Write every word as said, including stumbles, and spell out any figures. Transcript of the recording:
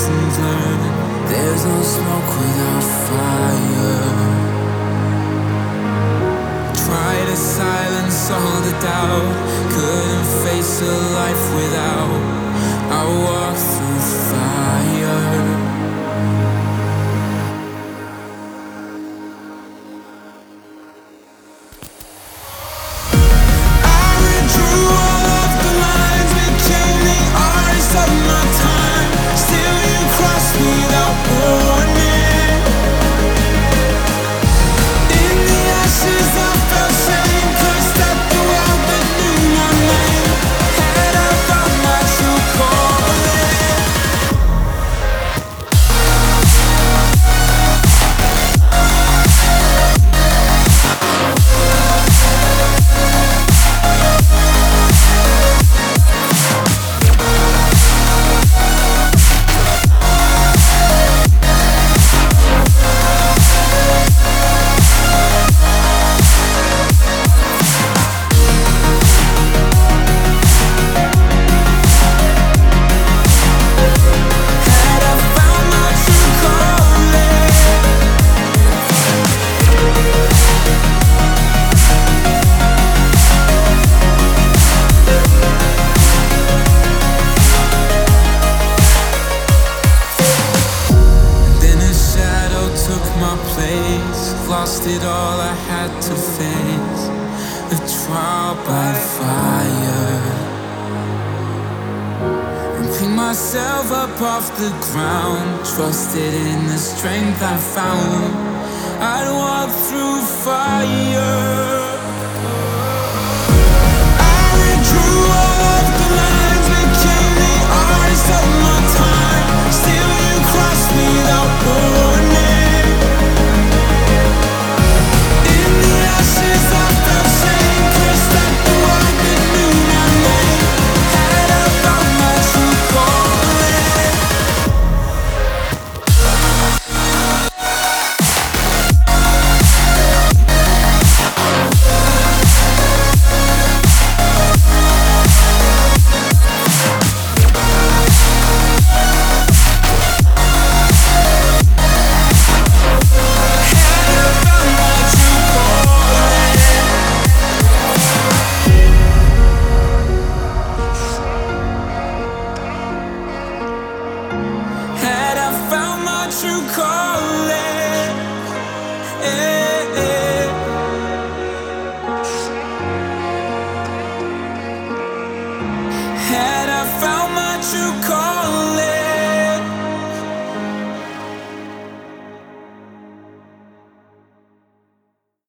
lessons learned. There's no smoke without fire. Try to silence all the doubt. Couldn't face a life without. I walk through fire. Lost it all I had to face, a trial by fire, and pick myself up off the ground. Trusted in the strength I found. I'd walk through fire.